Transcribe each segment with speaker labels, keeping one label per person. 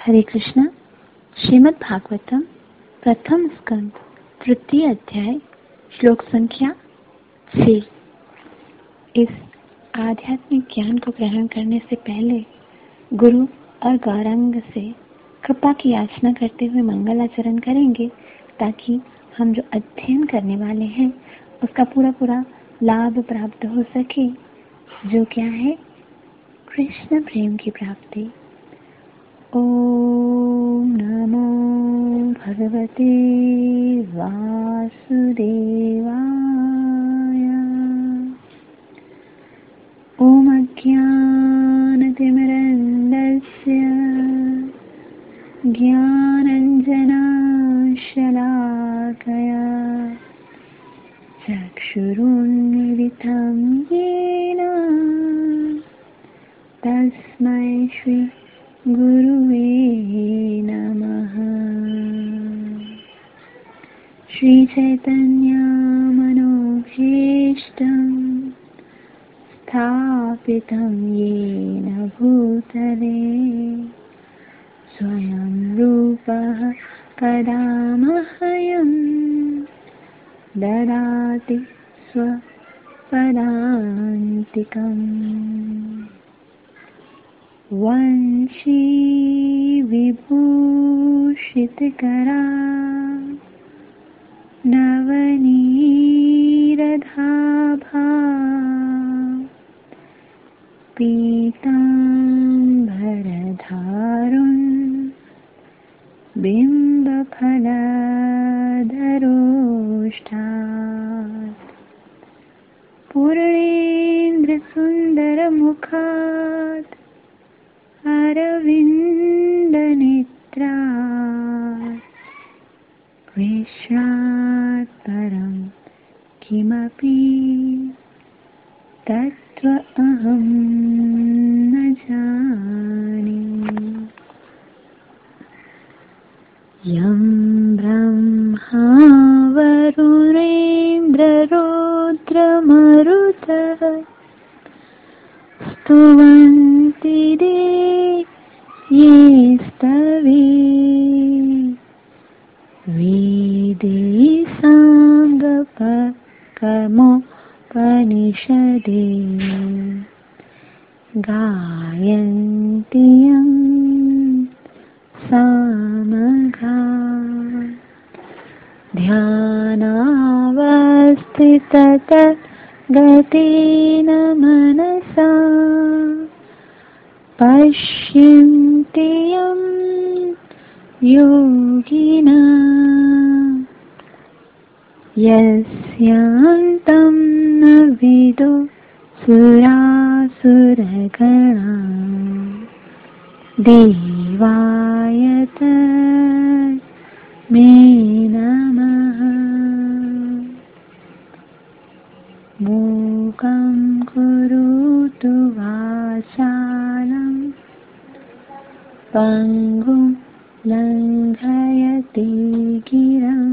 Speaker 1: हरे कृष्ण। श्रीमद् भागवतम प्रथम स्कंद तृतीय अध्याय श्लोक संख्या 6। इस आध्यात्मिक ज्ञान को ग्रहण करने से पहले गुरु और गौरांग से कृपा की याचना करते हुए मंगलाचरण करेंगे, ताकि हम जो अध्ययन करने वाले हैं उसका पूरा लाभ प्राप्त हो सके, जो क्या है? कृष्ण प्रेम की प्राप्ति। ओम नमो भगवते वासुदेवाय। ओम अज्ञानतिमिरन्धस्य ज्ञानञ्जनशलाकया चक्षुरुन्मिलितं येन तस्मै श्री गुरुवे नमः। श्री चैतन्य मनोभीष्टं स्थापितं येन भूतले स्वयं रूपः कदा मह्यं ददाति स्वपदान्तिकम्। वंशी विभूषितकरा नवनीरदाभा पीताम्बरधारुन् बिम्बफलधरोष्ठात् पूर्णेन्द्रसुन्दरमुखात् अरविन्दनेत्रा विश्वात् परं किमपि तत्र अहं न जाने। यं ब्रह्मा वरुणेन्द्ररुद्रमरुतः स्तुवन्ति ये स्तवे वेदे साङ्गपकर्मोपनिषदे गायन्ति यं सामगा ध्यानावस्थिततद्गतेन मनसा पश्यन्ति यं योगिनः यस्यान्तं न विदुः सुरासुरगणा देवाय तस्मै नमः। मूकं करोतु वाचालं पङ्गुं लङ्घयति गिरं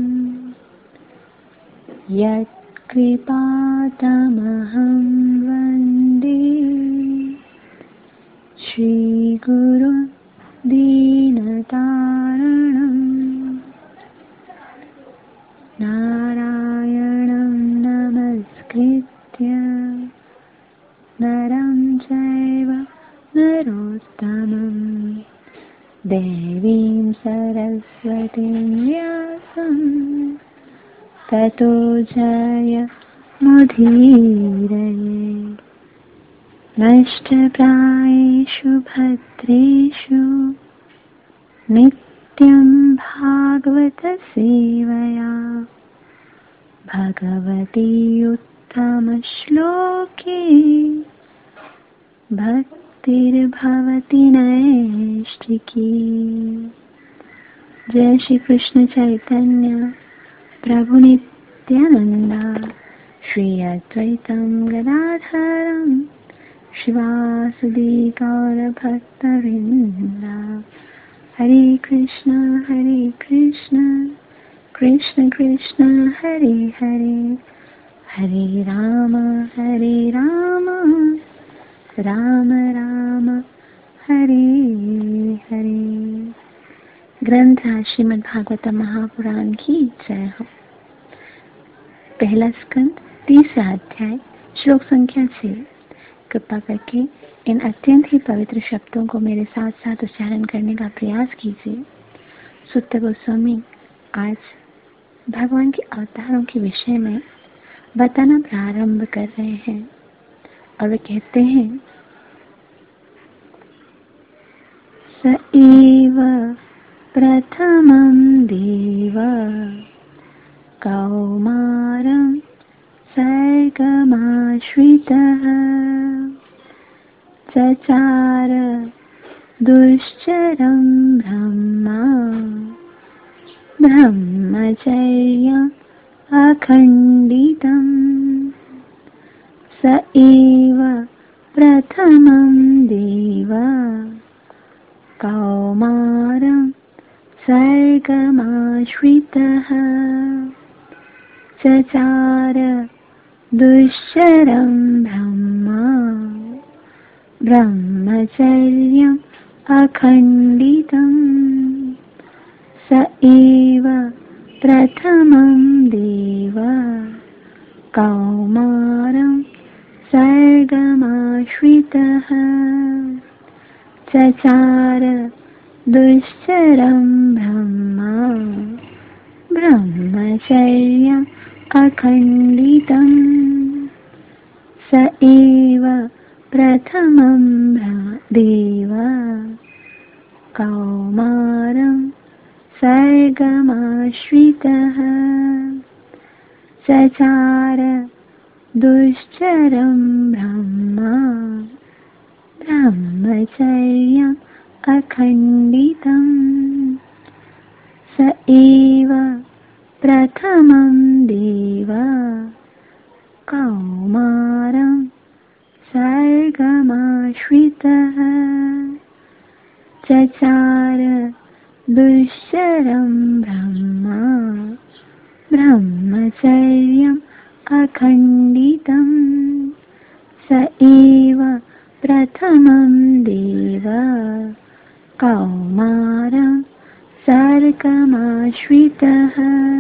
Speaker 1: यत्कृपातमहं वन्दे श्रीगुरुं दीनतारणं। नारायणं नमस्कृत्य नरं चैव नरोत्तमं देवीं सरस्वतीं व्यासं ततो जयमुदीरये। नष्टप्रायेषु भद्रेषु नित्यं भागवतसेवया भगवती उत्तमश्लोके भक्तिर्भवति नैष्ठिकी। जय श्री कृष्ण चैतन्य प्रभु नित्यानंदा श्री अद्वैतं गदाधरं शिवासुदि गौरभक्तवृन्दा। हरे कृष्ण कृष्ण कृष्ण हरे हरे, हरे राम राम राम हरे हरे। ग्रंथ श्रीमद् भागवतम महापुराण की जय हो। पहला स्कंद, तीसरा अध्याय, श्लोक संख्या 6। कृपा करके इन अत्यंत ही पवित्र शब्दों को मेरे साथ साथ उच्चारण करने का प्रयास कीजिए। सुत्त गोस्वामी आज भगवान के अवतारों के विषय में बताना प्रारंभ कर रहे हैं और वे कहते हैं, स एव प्रथमं देव कौमारं सर्गमाश्रितः चचार दुश्चरं ब्रह्मचर्यम् अखण्डितम् स एव प्रथमं देव कौमारं सर्गमाश्रितः चचार दुश्चरं ब्रह्मचर्यम् अखण्डितम् स एव प्रथमं देव कौमारं सर्गमाश्रितः चचार दुश्चरं ब्रह्मचर्यम् अखण्डितम् स एव प्रथमं देव कौमारं सर्गमाश्रितः चचार दुश्चरं ब्रह्मचर्यम् अखण्डितम् स एव प्रथमं देव कौमारं सर्गमाश्रितः चचार दुश्चरं ब्रह्मचर्यम् अखण्डितम् स एव प्रथमं देव कौमारं सर्गमाश्रितः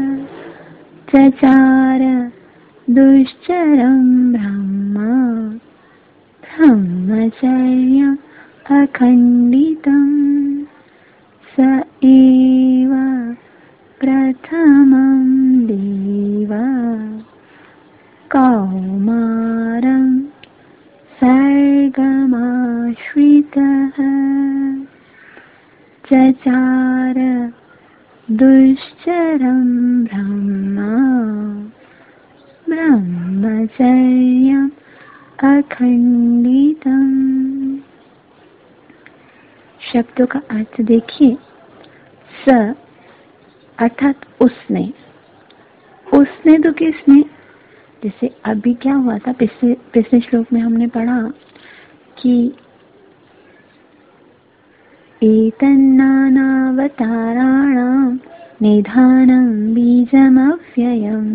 Speaker 1: चचार दुश्चरं ब्रह्मचर्यम् अखण्डितम् स एव प्रथमं देव कौमारं सर्गमाश्रितः चचार दुश्चरं ब्रह्मचर्यम् अखण्डितम्। शब्दों का अर्थ देखिए। स अर्थात उसने तो किसने? जैसे अभी क्या हुआ था, पिछले श्लोक में हमने पढ़ा कि एतन्नानावताराणां निधानं बीजमव्ययम्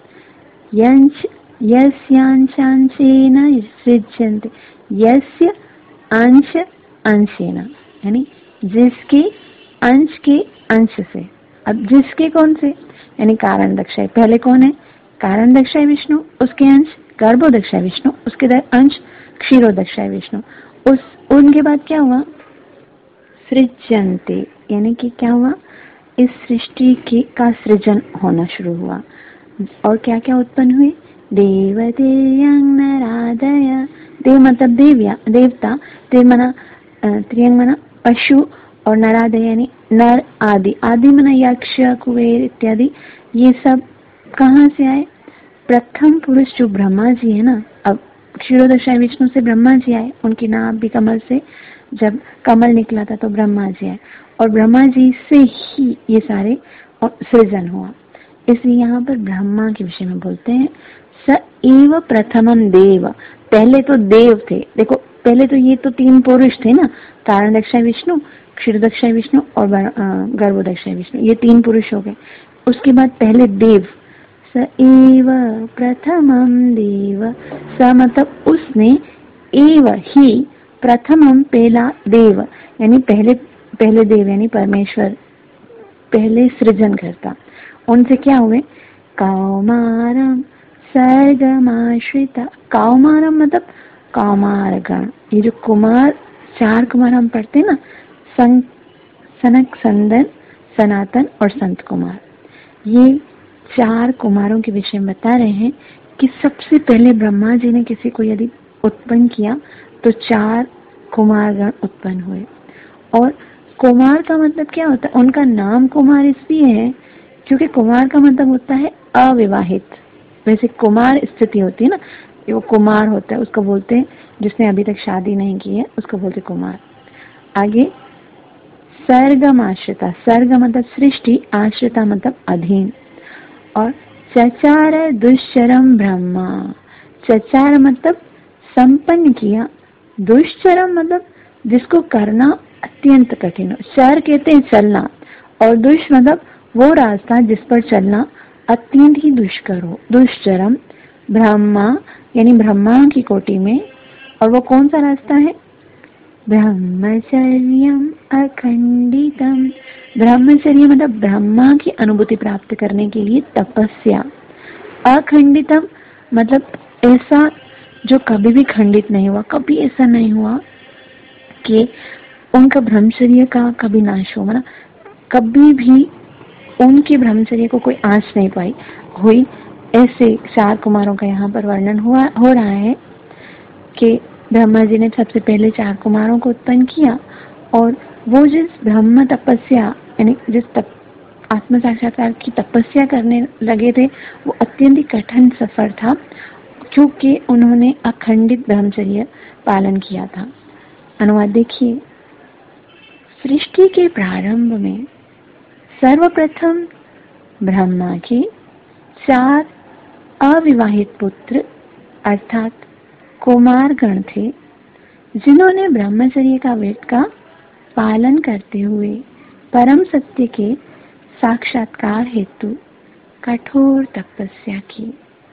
Speaker 1: यस्यांशांशेन सृज्यन्ते, यस्य अंश अंशेन, यानी जिसके अंश के अंश से। अब जिसके कौन से? यानी कारण दक्षाय। पहले कौन है? कारण दक्षाय विष्णु, उसके अंश गर्भोदक्षाय विष्णु, उसके अंश क्षीरोदक्षाय विष्णु। उनके बाद क्या हुआ? सृज्यन्ते, यानी कि क्या हुआ? इस सृष्टि का सृजन होना शुरू हुआ। और क्या क्या उत्पन्न हुए? देवतेयं नरादय, देव मतलब देवता, त्रियंग मना पशु, और नरादय यानी नर आदि। आदि मना यक्ष, कुबेर इत्यादि। ये सब कहाँ से आए? प्रथम पुरुष जो ब्रह्मा जी है ना, अब क्षीरोदक्षाय विष्णु से ब्रह्मा जी आए, उनकी नाभ भी कमल से, जब कमल निकला था तो ब्रह्मा जी आए, और ब्रह्मा जी से ही ये सारे सृजन हुआ। इसलिए यहाँ पर ब्रह्मा के विषय में बोलते हैं स एव प्रथमं देव। पहले तो देव थे। देखो पहले तो ये तो तीन पुरुष थे ना, कारण दक्षाय विष्णु, क्षीरोदक्षाय विष्णु और गर्भोदक्षाय विष्णु, ये तीन पुरुष हो गए। उसके बाद पहले देव, स एव प्रथमं देव, स मतलब उसने, एव ही, प्रथमम पहला, देव यानी पहले देव यानी परमेश्वर पहले सृजनकर्ता। उनसे क्या हुए? कौमारम सर्गमाश्रिता। कौमारम मतलब कौमार गण। ये जो कुमार, 4 कुमार हम पढ़ते हैं ना, सनक, संदन, सनातन और संत कुमार, ये 4 कुमारों के विषय में बता रहे हैं कि सबसे पहले ब्रह्मा जी ने किसी को यदि उत्पन्न किया तो 4 कुमारगण उत्पन्न हुए। और कुमार का मतलब क्या होता है? उनका नाम कुमार इसलिए है क्योंकि कुमार का मतलब होता है अविवाहित। वैसे कुमार स्थिति होती है ना, वो कुमार होता है, उसको बोलते हैं जिसने अभी तक शादी नहीं की है, उसको बोलते कुमार। आगे सर्गम आश्रिता। सर्ग मतलब सृष्टि, आश्रिता मतलब अधीन। और चचार दुश्चरम ब्रह्मा। चचार मतलब संपन्न किया, दुश्चरम मतलब जिसको करना अत्यंत कठिन हो। चर कहते हैं चलना, और दुष मतलब वो रास्ता जिस पर चलना अत्यंत ही दुष्कर हो। दुश्चरम ब्रह्मा यानी ब्रह्मा की कोटि में। और वो कौन सा रास्ता है? ब्रह्मचर्यम अखंडितम। ब्रह्मचर्य मतलब ब्रह्मा की अनुभूति प्राप्त करने के लिए तपस्या। अखंडितम मतलब ऐसा जो कभी भी खंडित नहीं हुआ। कभी ऐसा नहीं हुआ कि उनका ब्रह्मचर्य का कभी नाश हो, मतलब कभी भी उनके ब्रह्मचर्य को कोई आंच नहीं पाई हुई। ऐसे 4 कुमारों का यहाँ पर वर्णन हो रहा है कि ब्रह्मा जी ने सबसे पहले 4 कुमारों को उत्पन्न किया, और वो जिस ब्रह्म तपस्या यानी जिस आत्म साक्षात्कार की तपस्या करने लगे थे, वो अत्यंत कठिन सफर था क्योंकि उन्होंने अखंडित ब्रह्मचर्य पालन किया था। अनुवाद देखिए। सृष्टि के प्रारंभ में सर्वप्रथम ब्रह्मा के 4 अविवाहित पुत्र अर्थात कुमार गण थे, जिन्होंने ब्रह्मचर्य का व्रत का पालन करते हुए परम सत्य के साक्षात्कार हेतु कठोर तपस्या की।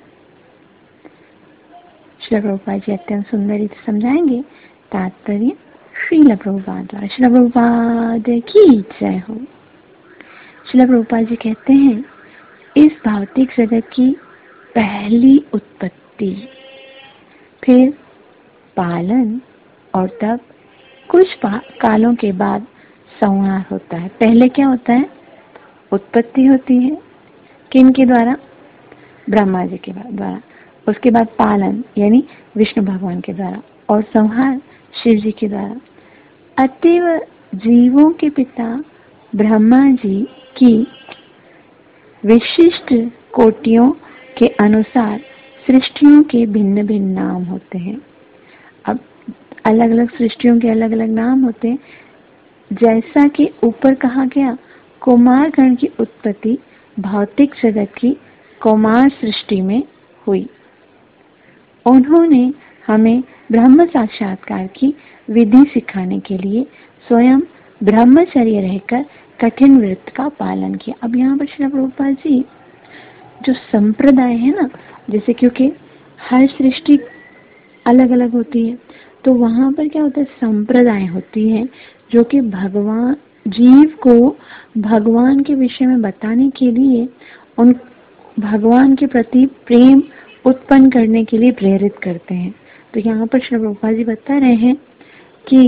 Speaker 1: श्रील प्रभुपाद जी अत्यंत सुंदर रीति समझाएंगे। तात्पर्य श्रील प्रभुपाद द्वारा। श्रील प्रभुपाद की जय हो। श्रील प्रभुपाद जी कहते हैं, इस भौतिक जगत की पहली उत्पत्ति, फिर पालन और तब कुछ कालों के बाद संहार होता है। पहले क्या होता है? उत्पत्ति होती है। किन के द्वारा? ब्रह्मा जी के द्वारा। उसके बाद पालन यानी विष्णु भगवान के द्वारा, और संहार शिव जी के द्वारा। अतएव जीवों के पिता ब्रह्मा जी की विशिष्ट कोटियों के अनुसार सृष्टियों के भिन्न भिन्न नाम होते हैं। अब अलग अलग सृष्टियों के अलग अलग नाम होते हैं। जैसा कि ऊपर कहा गया, कुमार गण की उत्पत्ति भौतिक जगत की कुमार सृष्टि में हुई। उन्होंने हमें ब्रह्म साक्षात्कार की विधि सिखाने के लिए स्वयं ब्रह्मचर्य रहकर कठिन व्रत का पालन किया। अब यहाँ पर श्री प्रभुपाद जी जो संप्रदाय है ना, जैसे क्योंकि हर सृष्टि अलग अलग होती है, तो वहां पर क्या होता है? संप्रदाय होती है जो कि भगवान जीव को भगवान के विषय में बताने के लिए, उन भगवान के प्रति प्रेम उत्पन्न करने के लिए प्रेरित करते हैं। तो यहाँ पर श्री प्रभुपाद जी बता रहे हैं कि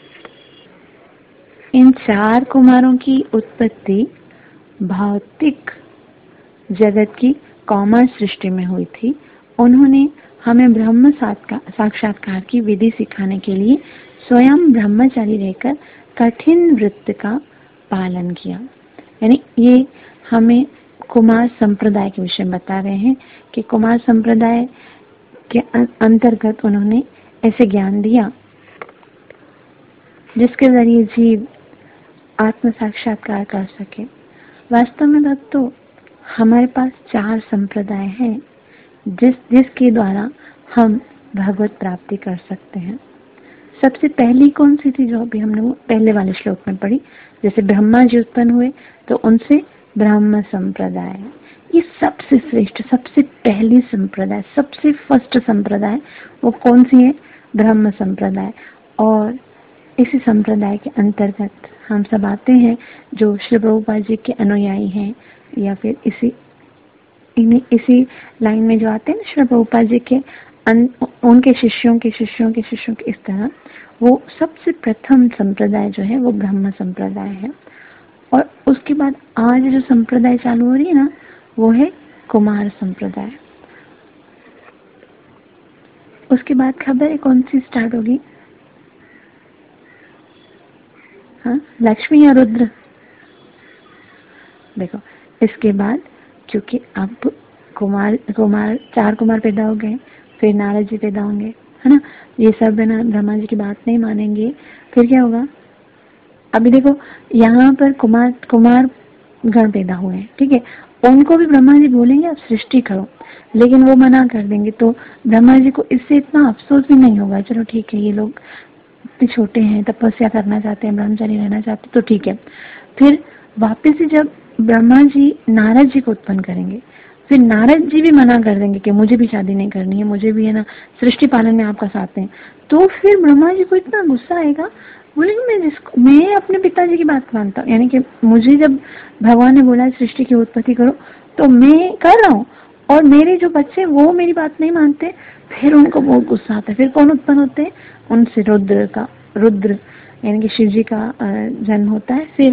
Speaker 1: इन 4 कुमारों की उत्पत्ति भौतिक जगत की कौमार सृष्टि में हुई थी। उन्होंने हमें ब्रह्म साक्षात्कार की विधि सिखाने के लिए स्वयं ब्रह्मचारी रहकर कठिन व्रत का पालन किया। यानी ये हमें कुमार संप्रदाय के विषय में बता रहे हैं कि कुमार संप्रदाय के अंतर्गत उन्होंने ऐसे ज्ञान दिया जिसके जरिए जीव आत्म साक्षात्कार कर सके। वास्तव में भक्तों, हमारे पास 4 संप्रदाय हैं जिसके द्वारा हम भगवत प्राप्ति कर सकते हैं। सबसे पहली कौन सी थी? जो अभी हमने वो पहले वाले श्लोक में पढ़ी। जैसे ब्रह्मा जी उत्पन्न हुए तो उनसे ब्रह्म संप्रदाय, ये सबसे श्रेष्ठ, सबसे पहली संप्रदाय, सबसे फर्स्ट संप्रदाय वो कौन सी है? ब्रह्म संप्रदाय। और इसी संप्रदाय के अंतर्गत हम सब आते हैं जो श्री प्रभुपाद जी के अनुयायी हैं, या फिर इसी लाइन में जो आते हैं ना श्री प्रभुपाद जी के उनके शिष्यों के शिष्यों के शिष्यों के, इस तरह वो सबसे प्रथम संप्रदाय जो है वो ब्रह्म संप्रदाय है। और उसके बाद आज जो संप्रदाय चालू हो रही है ना, वो है कुमार संप्रदाय। उसके बाद खबर है कौन सी स्टार्ट होगी? हाँ, लक्ष्मी या रुद्र? देखो, इसके बाद क्योंकि अब चार कुमार पैदा हो गए, फिर नारद जी पैदा होंगे, है ना। ये सब है ना, ब्रह्मा जी की बात नहीं मानेंगे, फिर क्या होगा? अभी देखो यहाँ पर कुमार गण पैदा हुए हैं, ठीक है। उनको भी ब्रह्मा जी बोलेंगे आप सृष्टि करो, लेकिन वो मना कर देंगे। तो ब्रह्मा जी को इससे इतना अफसोस भी नहीं होगा, चलो ठीक है, ये लोग इतने छोटे हैं, तपस्या करना चाहते हैं, ब्रह्मचारी रहना चाहते हैं, तो ठीक है। फिर वापस से जब ब्रह्मा जी नारद जी को उत्पन्न करेंगे, फिर नारद जी भी मना कर देंगे कि मुझे भी शादी नहीं करनी है, मुझे भी है ना सृष्टि पालन में आपका साथ है। तो फिर ब्रह्मा जी को इतना गुस्सा आएगा, बोलेंगे मैं अपने पिताजी की बात मानता हूँ, यानी कि मुझे जब भगवान ने बोला सृष्टि की उत्पत्ति करो तो मैं कर रहा हूँ, और मेरे जो बच्चे वो मेरी बात नहीं मानते। फिर उनको बहुत गुस्सा आता है। फिर कौन उत्पन्न होते हैं? उनसे रुद्र यानी कि शिव जी का जन्म होता है। फिर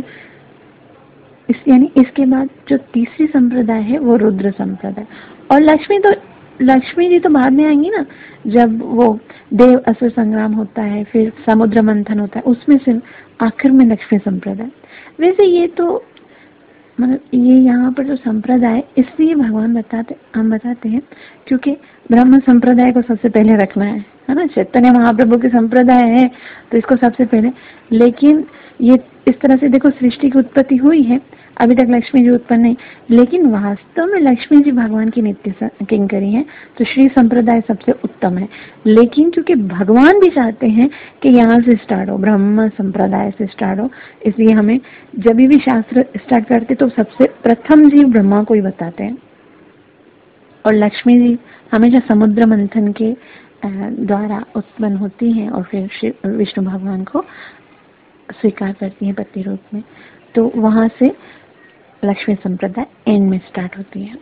Speaker 1: यानी इसके बाद जो तीसरी संप्रदाय है वो रुद्र संप्रदाय। और लक्ष्मी जी तो बाद में आएंगी ना, जब वो देव असुर संग्राम होता है, फिर समुद्र मंथन होता है, उसमें से आखिर में लक्ष्मी संप्रदाय। वैसे ये तो मतलब ये यहाँ पर जो संप्रदाय, इसलिए भगवान हम बताते हैं क्योंकि ब्रह्म संप्रदाय को सबसे पहले रखना है ना। चैतन्य महाप्रभु के संप्रदाय है तो इसको सबसे पहले। लेकिन ये इस तरह से देखो, सृष्टि की उत्पत्ति हुई है, अभी तक लक्ष्मी जी उत्पन्न नहीं, लेकिन वास्तव में लक्ष्मी जी भगवान की नित्य किंकरी है, तो श्री संप्रदाय सबसे उत्तम है। लेकिन क्योंकि भगवान भी चाहते हैं कि यहाँ से स्टार्ट हो, ब्रह्म संप्रदाय से स्टार्ट हो, इसलिए हमें जब भी शास्त्र स्टार्ट करते तो सबसे प्रथम जी ब्रह्मा को ही बताते हैं। और लक्ष्मी जी हमेशा समुद्र मंथन के द्वारा उत्पन्न होती हैं और फिर विष्णु भगवान को स्वीकार करती हैं पति रूप में। तो वहां से लक्ष्मी संप्रदाय एंड में स्टार्ट होती है।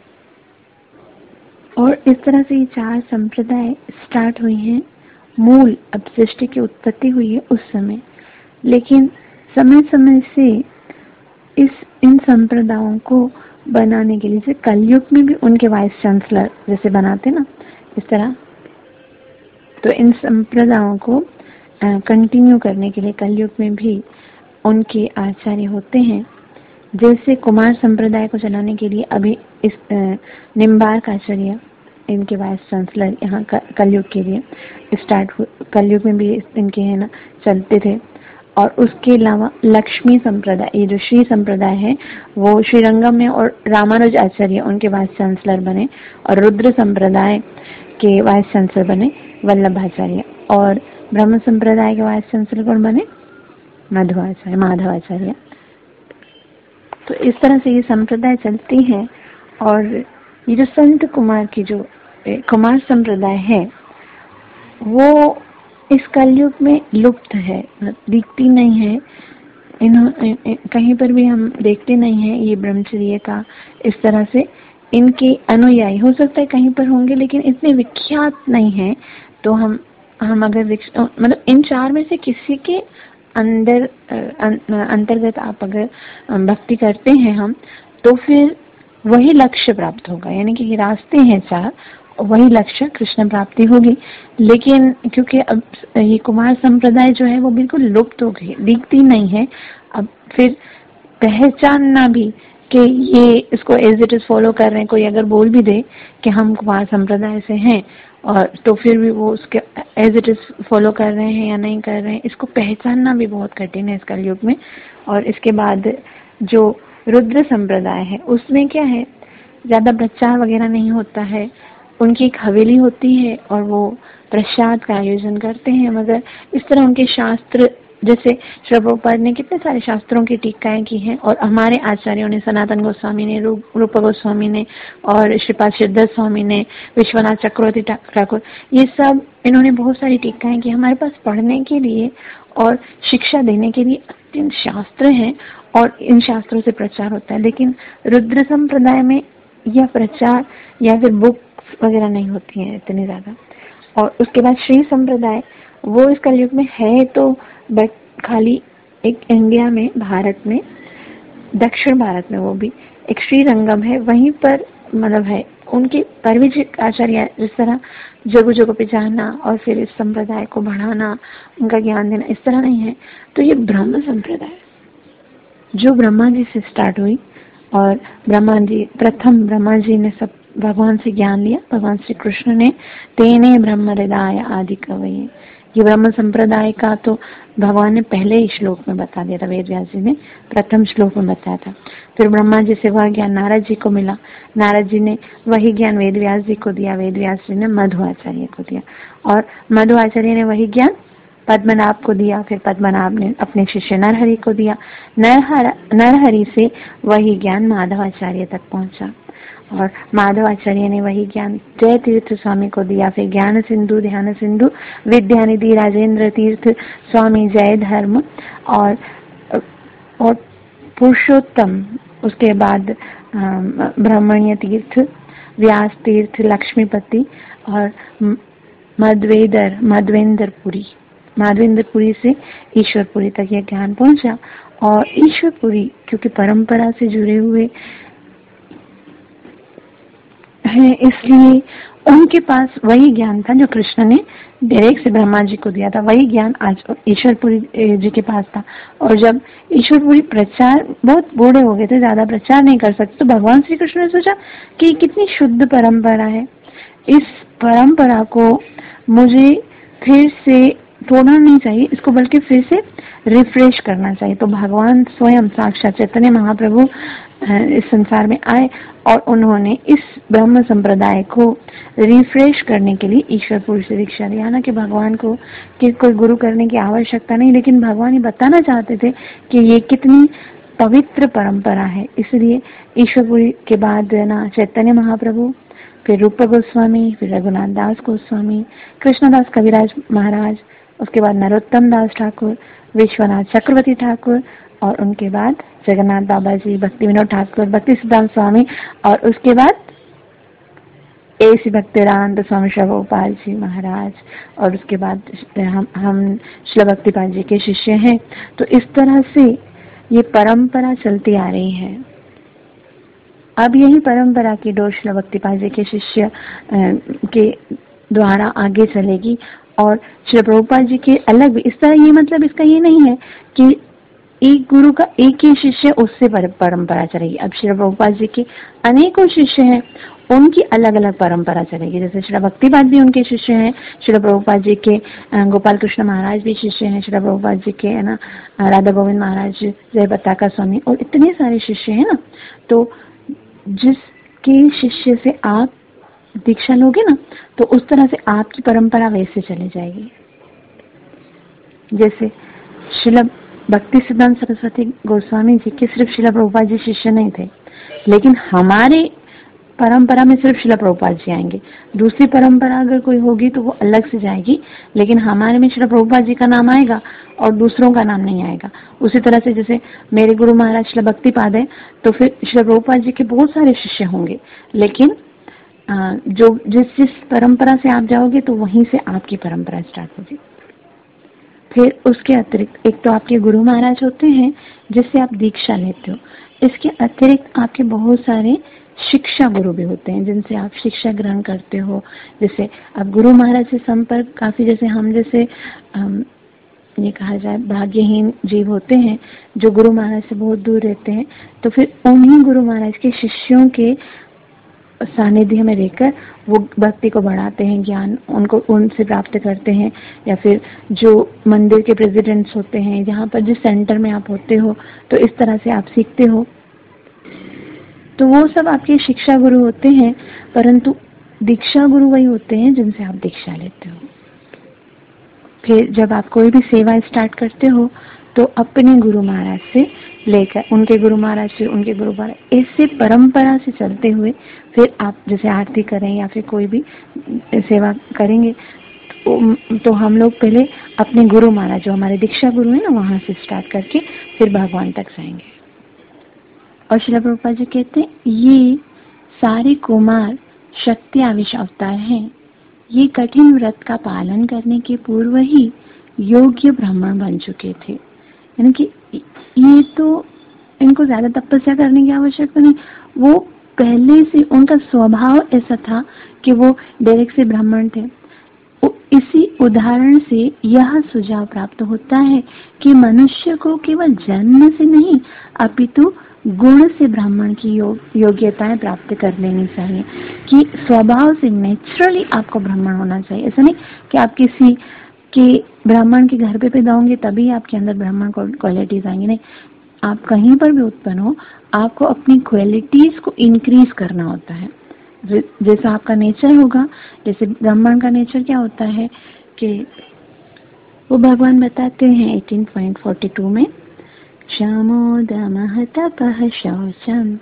Speaker 1: और इस तरह से ये चार संप्रदाय स्टार्ट हुई हैं। मूल अब सृष्टि की उत्पत्ति हुई है उस समय, लेकिन समय समय से इन संप्रदायों को बनाने के लिए, जैसे कलयुग में भी उनके वाइस चांसलर जैसे बनाते ना, इस तरह तो इन संप्रदायों को कंटिन्यू करने के लिए कलयुग में भी उनके आचार्य होते हैं। जैसे कुमार संप्रदाय को चलाने के लिए अभी इस निम्बार्क आचार्य इनके वाइस चांसलर यहाँ कलयुग के लिए कलयुग में भी इनके है ना चलते थे। और उसके अलावा लक्ष्मी संप्रदाय, ये जो श्री संप्रदाय है वो श्रीरंगम में और रामानुज आचार्य उनके वाइस चांसलर बने, और रुद्र संप्रदाय के वाइस चांसलर बने वल्लभाचार्य, और ब्रह्म संप्रदाय के वाइस चांसलर कौन बने? माधवाचार्य। तो इस तरह से ये संप्रदाय चलती है। और ये जो संत कुमार की जो कुमार संप्रदाय है वो इस कलयुग में लुप्त है, दिखती नहीं है, कहीं पर भी हम देखते नहीं है ये ब्रह्मचर्य का। इस तरह से इनके अनुयायी हो सकता है कहीं पर होंगे, लेकिन इतने विख्यात नहीं है। तो हम अगर मतलब इन चार में से किसी के अंतर्गत आप अगर भक्ति करते हैं हम, तो फिर वही लक्ष्य प्राप्त होगा। यानी कि ये रास्ते हैं चार, वही लक्ष्य कृष्ण प्राप्ति होगी। लेकिन क्योंकि अब ये कुमार संप्रदाय जो है वो बिल्कुल लुप्त हो गई, दिखती नहीं है। अब फिर पहचानना भी कि ये इसको एज इट इज फॉलो कर रहे हैं, कोई अगर बोल भी दे कि हम कुमार संप्रदाय से हैं, और तो फिर भी वो उसके एज इट इज फॉलो कर रहे हैं या नहीं कर रहे हैं, इसको पहचानना भी बहुत कठिन है इस कलयुग में। और इसके बाद जो रुद्र संप्रदाय है उसमें क्या है, ज्यादा प्रचार वगैरह नहीं होता है। उनकी एक हवेली होती है और वो प्रसाद का आयोजन करते हैं, मगर इस तरह उनके शास्त्र जैसे श्री प्रभुपाद ने कितने सारे शास्त्रों की टीकाएं की हैं, और हमारे आचार्यों ने, सनातन गोस्वामी ने, रूप गोस्वामी ने, और श्रीपाद सिद्धेश्वर स्वामी ने, विश्वनाथ चक्रवर्ती ठाकुर, ये सब इन्होंने बहुत सारी टीकाएं की हमारे पास पढ़ने के लिए और शिक्षा देने के लिए। अत्यंत शास्त्र हैं और इन शास्त्रों से प्रचार होता है। लेकिन रुद्र संप्रदाय में यह प्रचार या फिर बुक वगैरह नहीं होती है इतनी ज्यादा। और उसके बाद श्री संप्रदाय, वो इस कलयुग में है तो बट खाली एक इंडिया में, भारत में, दक्षिण भारत में, वो भी एक श्रीरंगम है, वहीं पर मतलब है। उनके परिविजित आचार्य जिस तरह जगह जगह पे जाना और फिर इस संप्रदाय को बढ़ाना, उनका ज्ञान देना, इस तरह नहीं है। तो ये ब्रह्म संप्रदाय जो ब्रह्मा जी से स्टार्ट हुई, और प्रथम ब्रह्मा जी ने सब भगवान से ज्ञान लिया, भगवान श्री कृष्ण ने तेने ब्रह्म हृदय आदि कवये, ये ब्रह्म संप्रदाय का तो भगवान ने पहले ही श्लोक में बता दिया था, वेद व्यास जी ने प्रथम श्लोक में बताया था। फिर ब्रह्मा जी से वह ज्ञान नारद जी को मिला, नारद जी ने वही ज्ञान वेद व्यास जी को दिया, वेद व्यास जी ने मध्व आचार्य को दिया, और मध्व आचार्य ने वही ज्ञान पद्मनाभ को दिया, फिर पद्मनाभ ने अपने शिष्य नरहरि को दिया, नरहरि से वही ज्ञान माधवाचार्य तक पहुंचा, और माधवाचार्य ने वही ज्ञान जय तीर्थ स्वामी को दिया, फिर ज्ञान सिंधु, ध्यान सिंधु, विद्यानिधि राजेंद्र तीर्थ स्वामी जय धर्म, और पुरुषोत्तम, उसके बाद ब्रह्मण्य तीर्थ, व्यास तीर्थ, लक्ष्मीपति, और माधवेंद्रपुरी से ईश्वरपुरी तक यह ज्ञान पहुंचा। और ईश्वरपुरी क्योंकि परंपरा से जुड़े हुए हैं, इसलिए उनके पास वही ज्ञान था जो कृष्ण ने डायरेक्ट से ब्रह्मा जी को दिया था, वही ज्ञान आज ईश्वरपुरी जी के पास था। और जब ईश्वरपुरी प्रचार, बहुत बूढ़े हो गए थे, ज्यादा प्रचार नहीं कर सकते, तो भगवान श्री कृष्ण ने सोचा कि कितनी शुद्ध परंपरा है, इस परंपरा को मुझे फिर से तोड़ना नहीं चाहिए, इसको बल्कि फिर से रिफ्रेश करना चाहिए। तो भगवान स्वयं साक्षात चैतन्य महाप्रभु इस संसार में आए, और उन्होंने इस ब्रह्म संप्रदाय को रिफ्रेश करने के लिए ईश्वरपुरी से दीक्षा दी। हालांकि भगवान को कि कोई गुरु करने की आवश्यकता नहीं, लेकिन भगवान ये बताना चाहते थे कि ये कितनी पवित्र परंपरा है, इसलिए ईश्वरपुरी के बाद ना चैतन्य महाप्रभु, फिर रूप गोस्वामी, फिर रघुनाथ दास गोस्वामी, कृष्णदास कविराज महाराज, उसके बाद नरोत्तम दास ठाकुर, विश्वनाथ चक्रवर्ती ठाकुर, और उनके बाद जगन्नाथ बाबा जी, भक्ति विनोद ठाकुर, भक्ति सिद्धांत स्वामी, और उसके बाद A.C. भक्तिवेदांत स्वामी श्री गोपाल जी महाराज, और उसके बाद हम श्री भक्तिपाद जी के शिष्य हैं। तो इस तरह से ये परंपरा चलती आ रही है। अब यही परंपरा की डोर श्री भक्तिपाद जी के शिष्य के द्वारा आगे चलेगी, और श्री प्रभुपाद जी के अलग भी इस तरह। ये मतलब इसका ये नहीं है कि एक गुरु का एक ही शिष्य, उससे परंपरा चलेगी। अब श्री प्रभुपाद जी के अनेकों शिष्य हैं, उनकी अलग अलग परंपरा चलेगी। जैसे श्री भक्तिपाद भी उनके शिष्य हैं, श्री प्रभुपाद जी के गोपाल कृष्ण महाराज भी शिष्य हैं, श्री प्रभुपाद जी के है ना राधा गोविंद महाराज, जय पताका स्वामी, और इतने सारे शिष्य हैं ना। तो जिसके शिष्य से आप दीक्षा लोगे ना, तो उस तरह से आपकी परंपरा वैसे चली जाएगी। जैसे श्रील भक्ति सिद्धांत सरस्वती गोस्वामी जी के सिर्फ श्रील प्रभुपाद जी शिष्य नहीं थे, लेकिन हमारे परंपरा में सिर्फ श्रील प्रभुपाद जी आएंगे। दूसरी परंपरा अगर कोई होगी तो वो अलग से जाएगी, लेकिन हमारे में श्रील प्रभुपाद जी का नाम आएगा और दूसरों का नाम नहीं आएगा। उसी तरह से जैसे मेरे गुरु महाराज श्रील भक्तिपाद है, तो फिर श्रील प्रभुपाद जी के बहुत सारे शिष्य होंगे, लेकिन जो जिस परंपरा से आप जाओगे तो वहीं से आपकी परंपरा स्टार्ट होगी। फिर उसके अतिरिक्त एक तो आपके गुरु महाराज होते हैं जिससे आप दीक्षा लेते हो, इसके अतिरिक्त आपके बहुत सारे शिक्षा गुरु भी होते हैं जिनसे आप शिक्षा ग्रहण करते हो। जैसे अब गुरु महाराज से संपर्क काफी, जैसे हम जैसे ये कहा जाए भाग्यहीन जीव होते हैं जो गुरु महाराज से बहुत दूर रहते हैं, तो फिर उन्हीं गुरु महाराज के शिष्यों के सानिध्य में रहकर वो भक्ति को बढ़ाते हैं, ज्ञान उनको उनसे प्राप्त करते हैं। या फिर जो मंदिर के प्रेसिडेंट्स होते हैं, जहाँ पर जिस सेंटर में आप होते हो, तो इस तरह से आप सीखते हो। तो वो सब आपके शिक्षा गुरु होते हैं, परंतु दीक्षा गुरु वही होते हैं जिनसे आप दीक्षा लेते हो। फिर जब आप कोई भी सेवा स्टार्ट करते हो तो अपने गुरु महाराज से लेकर उनके गुरु महाराज से उनके गुरु महाराज, ऐसे परंपरा से चलते हुए फिर आप जैसे आरती करें या फिर कोई भी सेवा करेंगे तो हम लोग पहले अपने गुरु महाराज जो हमारे दीक्षा गुरु है ना वहां से स्टार्ट करके फिर भगवान तक जाएंगे। और श्रील प्रभुपाद जी कहते हैं ये सारे कुमार शक्ति आविश अवतार हैं, ये कठिन व्रत का पालन करने के पूर्व ही योग्य ब्राह्मण बन चुके थे। यानी कि ये तो इनको ज्यादा तपस्या करने की आवश्यकता नहीं, वो पहले से उनका स्वभाव ऐसा था कि वो डायरेक्ट से ब्राह्मण थे। इसी उदाहरण से यह सुझाव प्राप्त होता है कि मनुष्य को केवल जन्म से नहीं अपितु गुण से ब्राह्मण की योग्यताएं प्राप्त कर लेनी चाहिए, कि स्वभाव से नेचुरली आपको ब्राह्मण होना चाहिए। ऐसा नहीं कि आप किसी के ब्राह्मण के घर पे पैदा होंगे तभी आपके अंदर ब्राह्मण क्वालिटीज आएंगी, नहीं। आप कहीं पर भी उत्पन्न हो, आपको अपनी क्वालिटीज को इंक्रीज करना होता है। जैसा आपका नेचर होगा, जैसे ब्राह्मण का नेचर क्या होता है कि वो भगवान बताते हैं 18.42 में, क्षमोदमः तपः शौचम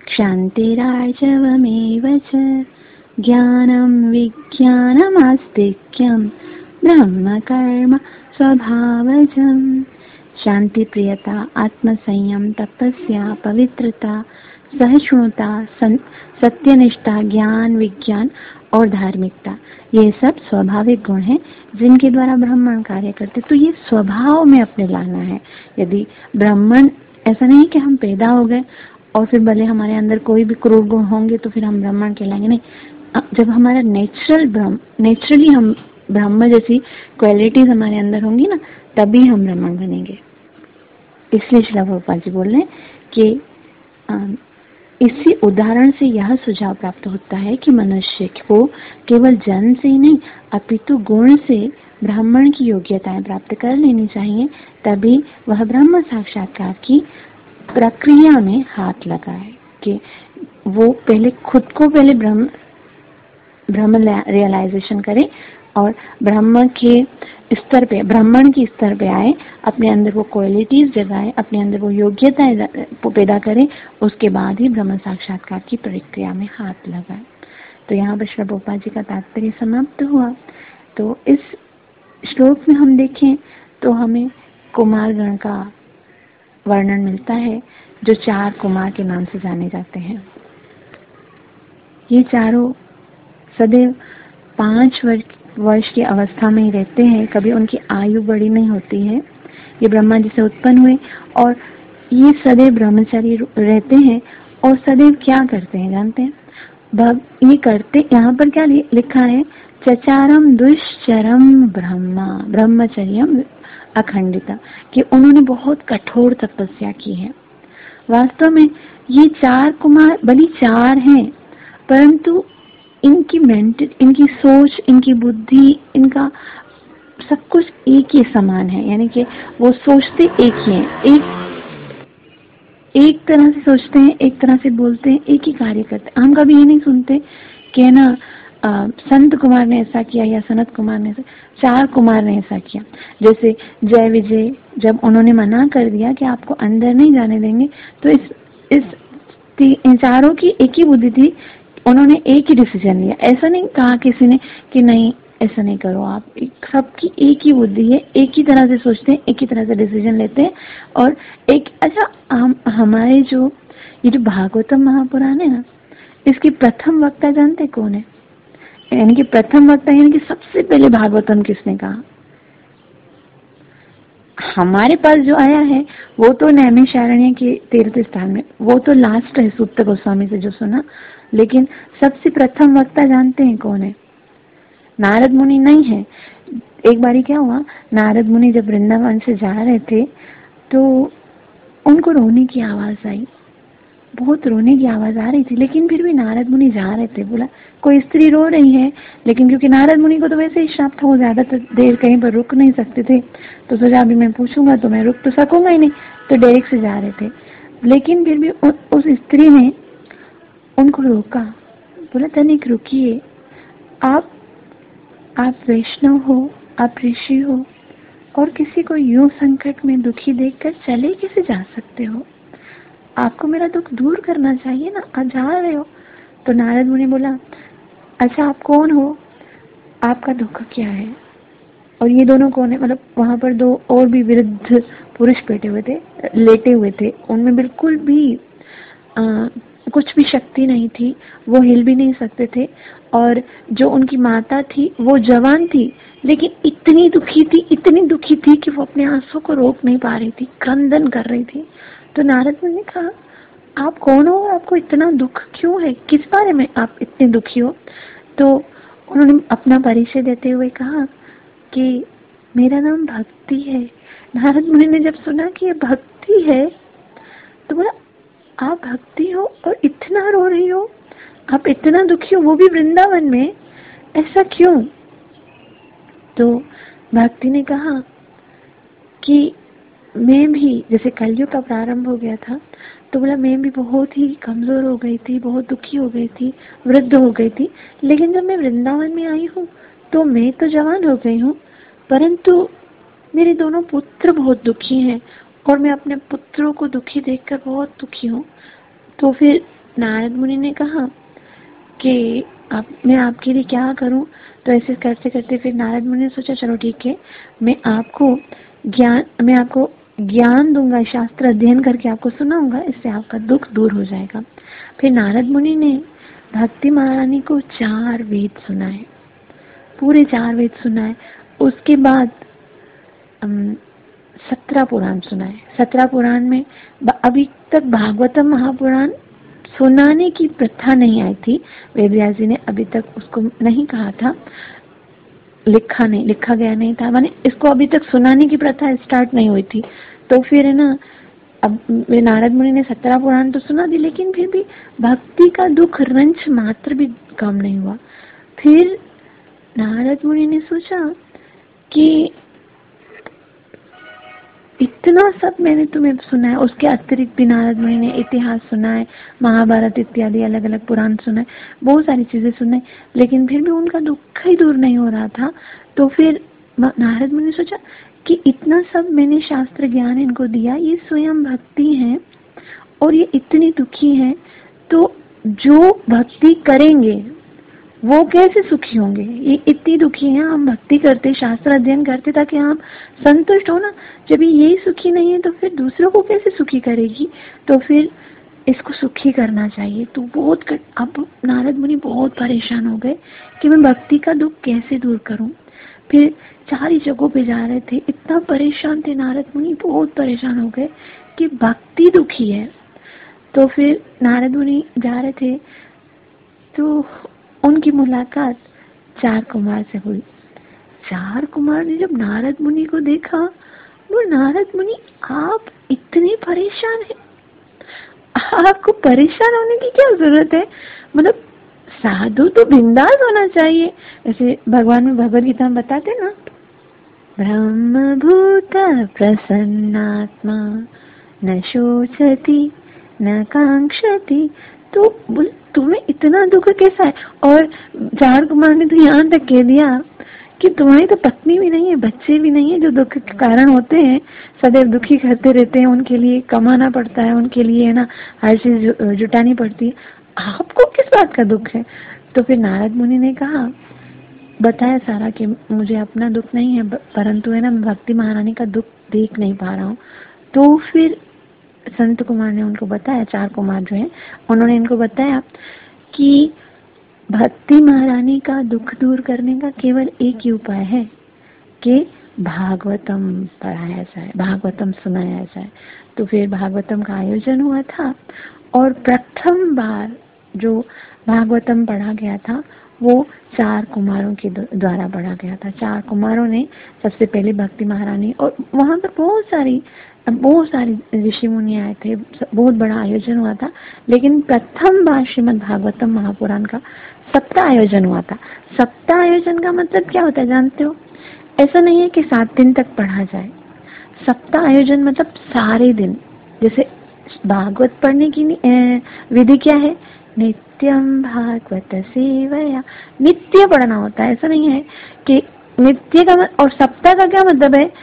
Speaker 1: क्षान्तिरार्जवमेव च ज्ञानं विज्ञानम् आस्तिक्यं ब्रह्म कर्म स्वभावजम्। शांति, प्रियता, आत्मसंयम, तपस्या, पवित्रता, सहिष्णुता, सत्यनिष्ठा, ज्ञान, विज्ञान और धार्मिकता, ये सब स्वाभाविक गुण हैं जिनके द्वारा ब्राह्मण कार्य करते। तो ये स्वभाव में अपने लाना है। यदि ब्राह्मण, ऐसा नहीं कि हम पैदा हो गए और फिर भले हमारे अंदर कोई भी क्रूर गुण होंगे तो फिर हम ब्राह्मण कहलाएंगे, नहीं। जब हमारा नेचुरली हम ब्राह्मण जैसी क्वालिटीज हमारे अंदर होंगी ना, तभी हम ब्राह्मण बनेंगे। इसलिए श्रील प्रभुपाद जी बोल रहे हैं कि इसी उदाहरण से यह सुझाव प्राप्त होता है कि मनुष्य को केवल जन्म से ही नहीं अपितु गुण से ब्राह्मण की योग्यताएं प्राप्त कर लेनी चाहिए, तभी वह ब्रह्म साक्षात्कार की प्रक्रिया में हाथ लगाए। कि वो पहले खुद को पहले ब्रह्म रियलाइजेशन करे और ब्रह्म के स्तर पे, ब्राह्मण के स्तर पे आए, अपने अंदर वो क्वालिटीज जगाए, अपने अंदर वो योग्यताएं पैदा करे, उसके बाद ही ब्रह्म साक्षात्कार की प्रक्रिया में हाथ लगाए। तो यहाँ पर श्रील प्रभुपाद जी का तात्पर्य समाप्त हुआ। तो इस श्लोक में हम देखें तो हमें कुमार गण का वर्णन मिलता है, जो 4 कुमार के नाम से जाने जाते हैं। ये चारों सदैव 5 वर्ष की अवस्था में ही रहते हैं, कभी उनकी आयु बड़ी नहीं होती है। ये ब्रह्मा जी से उत्पन्न हुए और ये सदैव ब्रह्मचारी रहते हैं। और सदैव क्या करते हैं जानते हैं? ये करते, यहाँ पर क्या लिखा है, चचारम दुश्चरम ब्रह्मचर्यम अखंडिता, कि उन्होंने बहुत कठोर तपस्या की है। वास्तव में ये 4 कुमार भली 4 हैं, परंतु इनकी सोच, इनकी बुद्धि, इनका सब कुछ एक ही समान है। यानी कि वो सोचते एक ही हैं, एक तरह से सोचते हैं, एक तरह से बोलते हैं, एक ही कार्य करते हैं। हम कभी ये नहीं सुनते कि ना संत कुमार ने ऐसा किया या सनत कुमार ने ऐसा, 4 कुमार ने ऐसा किया। जैसे जय विजय, जब उन्होंने मना कर दिया कि आपको अंदर नहीं जाने देंगे, तो इन चारों की एक ही बुद्धि थी, उन्होंने एक ही डिसीजन लिया। ऐसा नहीं कहा किसी ने कि नहीं ऐसा नहीं करो आप, सबकी एक ही बुद्धि है, एक ही तरह से सोचते हैं, एक ही तरह से डिसीजन लेते हैं। और एक हमारे ये जो भागवतम महापुराण है ना, इसकी प्रथम वक्ता जानते कौन है? यानी कि प्रथम वक्ता यानी कि सबसे पहले भागवतम किसने कहा? हमारे पास जो आया है वो तो नैमिषारण्य के तीर्थ स्थान में, वो तो लास्ट है सूत गोस्वामी से जो सुना। लेकिन सबसे प्रथम वक्ता जानते हैं कौन है? नारद मुनि नहीं है। एक बारी क्या हुआ, नारद मुनि जब वृंदावन से जा रहे थे तो उनको रोने की आवाज आई, बहुत रोने की आवाज आ रही थी, लेकिन फिर भी नारद मुनि जा रहे थे। बोला कोई स्त्री रो रही है, लेकिन क्योंकि नारद मुनि को तो वैसे ही श्राप था, वो ज्यादा देर कहीं पर रुक नहीं सकते थे, तो सोचा अभी मैं पूछूंगा तो मैं रुक तो सकूंगा ही नहीं, तो डायरेक्ट से जा रहे थे। लेकिन फिर भी उस स्त्री ने उनको रोका, बोला तनिक रुकिए, आप वैष्णव हो, आप ऋषि हो, और किसी को यूं संकट में दुखी देखकर चले कैसे जा सकते हो? आपको मेरा दुख दूर करना चाहिए ना, आप जा रहे हो। तो नारद मुनि बोला, अच्छा आप कौन हो, आपका दुख क्या है? और ये दोनों कौन है? मतलब वहां पर दो और भी वृद्ध पुरुष बैठे हुए थे, लेटे हुए थे, उनमें बिल्कुल भी कुछ भी शक्ति नहीं थी, वो हिल भी नहीं सकते थे। और जो उनकी माता थी वो जवान थी, लेकिन इतनी दुखी थी कि वो अपने आंसू को रोक नहीं पा रही थी, क्रंदन कर रही थी। तो नारद मुनि ने कहा, आप कौन हो, आपको इतना दुख क्यों है, किस बारे में आप इतने दुखी हो? तो उन्होंने अपना परिचय देते हुए कहा कि मेरा नाम भक्ति है। नारद मुनि ने जब सुना कि ये भक्ति है तो बोला, आप भक्ति हो और इतना रो रही हो, आप इतना दुखी हो, वो भी वृंदावन में, ऐसा क्यों? तो भक्ति ने कहा कि मैं भी, जैसे कलयुग का प्रारंभ हो गया था, तो बोला मैं भी बहुत ही कमजोर हो गई थी, बहुत दुखी हो गई थी, वृद्ध हो गई थी, लेकिन जब मैं वृंदावन में आई हूँ तो मैं तो जवान हो गई हूँ, परंतु मेरे दोनों पुत्र बहुत दुखी हैं और मैं अपने पुत्रों को दुखी देखकर बहुत दुखी हूँ। तो फिर नारद मुनि ने कहा कि मैं आपके लिए क्या करूं? तो ऐसे करते करते फिर नारद मुनि ने सोचा, चलो ठीक है, मैं आपको ज्ञान दूंगा, शास्त्र अध्ययन करके आपको सुनाऊंगा, इससे आपका दुख दूर हो जाएगा। फिर नारद मुनि ने भक्ति महारानी को 4 वेद सुनाए, पूरे 4 वेद सुनाए। उसके बाद 17 पुराण सुनाए। 17 पुराण में अभी तक भागवतम महापुराण सुनाने की प्रथा नहीं आई थी, वेदव्यास जी ने अभी तक उसको नहीं कहा था, लिखा गया नहीं था, माने इसको अभी तक सुनाने की प्रथा स्टार्ट नहीं हुई थी। तो फिर है ना, अब नारद मुनि ने 17 पुराण तो सुना दी, लेकिन फिर भी भक्ति का दुख रंच मात्र भी कम नहीं हुआ। फिर नारद मुनि ने सोचा कि इतना सब मैंने तुम्हें सुना है, उसके अतिरिक्त भी नारद मुनि ने इतिहास सुना है, महाभारत इत्यादि अलग अलग पुराण सुनाए, बहुत सारी चीजें सुनाई, लेकिन फिर भी उनका दुख ही दूर नहीं हो रहा था। तो फिर नारद मुनि ने सोचा कि इतना सब मैंने शास्त्र ज्ञान इनको दिया, ये स्वयं भक्ति है और ये इतनी दुखी है, तो जो भक्ति करेंगे वो कैसे सुखी होंगे? ये इतनी दुखी हैं, हम भक्ति करते, शास्त्र अध्ययन करते ताकि आप संतुष्ट हो ना, जब ये सुखी नहीं है तो फिर दूसरों को कैसे सुखी करेगी? तो फिर इसको सुखी करना चाहिए। तो अब नारद मुनि बहुत परेशान हो गए कि मैं भक्ति का दुख कैसे दूर करूं। फिर 4 ही जगहों पे जा रहे थे, इतना परेशान थे नारद मुनि, बहुत परेशान हो गए कि भक्ति दुखी है। तो फिर नारद मुनि जा रहे थे तो उनकी मुलाकात 4 कुमार से हुई। 4 कुमार ने जब नारद मुनि को देखा, वो नारद मुनि आप इतने परेशान हैं, आपको परेशान होने की क्या जरूरत है? मतलब साधु तो बिंदास होना चाहिए। ऐसे भगवान में भगवद गीता में बताते ना, ब्रह्मभूत प्रसन्नात्मा न शोचति न कांक्षति। तो तुम्हें इतना दुख कैसा है? और 4 कुमार ने तो यहाँ तक कह दिया कि तुम्हारी तो पत्नी भी नहीं है, बच्चे भी नहीं है, जो दुख के कारण होते हैं, सदैव दुखी करते रहते हैं, उनके लिए कमाना पड़ता है, उनके लिए है ना हर चीज जुटानी पड़ती है, आपको किस बात का दुख है? तो फिर नारद मुनि ने कहा, बताया सारा कि मुझे अपना दुख नहीं है, परंतु है ना मैं भक्ति महारानी का दुख देख नहीं पा रहा हूँ। तो फिर संत कुमार ने उनको बताया, 4 कुमार जो हैं उन्होंने इनको बताया कि भक्ति महारानी का दुख दूर करने का केवल एक ही उपाय है कि भागवतम पढ़ाया जाए, भागवतम सुनाया जाए। तो फिर भागवतम का आयोजन हुआ था और प्रथम बार जो भागवतम पढ़ा गया था वो 4 कुमारों के द्वारा पढ़ा गया था। 4 कुमारों ने सबसे पहले भक्ति महारानी, और वहां पर बहुत सारी ऋषि मुनि आए थे, बहुत बड़ा आयोजन हुआ था। लेकिन प्रथम बार श्रीमद् भागवतम महापुराण का सप्ताह आयोजन हुआ था। सप्ताह आयोजन का मतलब क्या होता है जानते हो? ऐसा नहीं है कि 7 दिन तक पढ़ा जाए। सप्ताह आयोजन मतलब सारे दिन, जैसे भागवत पढ़ने की विधि क्या है? नित्यम भागवत सेवया, नित्य पढ़ना होता है। ऐसा नहीं है कि नित्य का, और सप्ताह का क्या मतलब है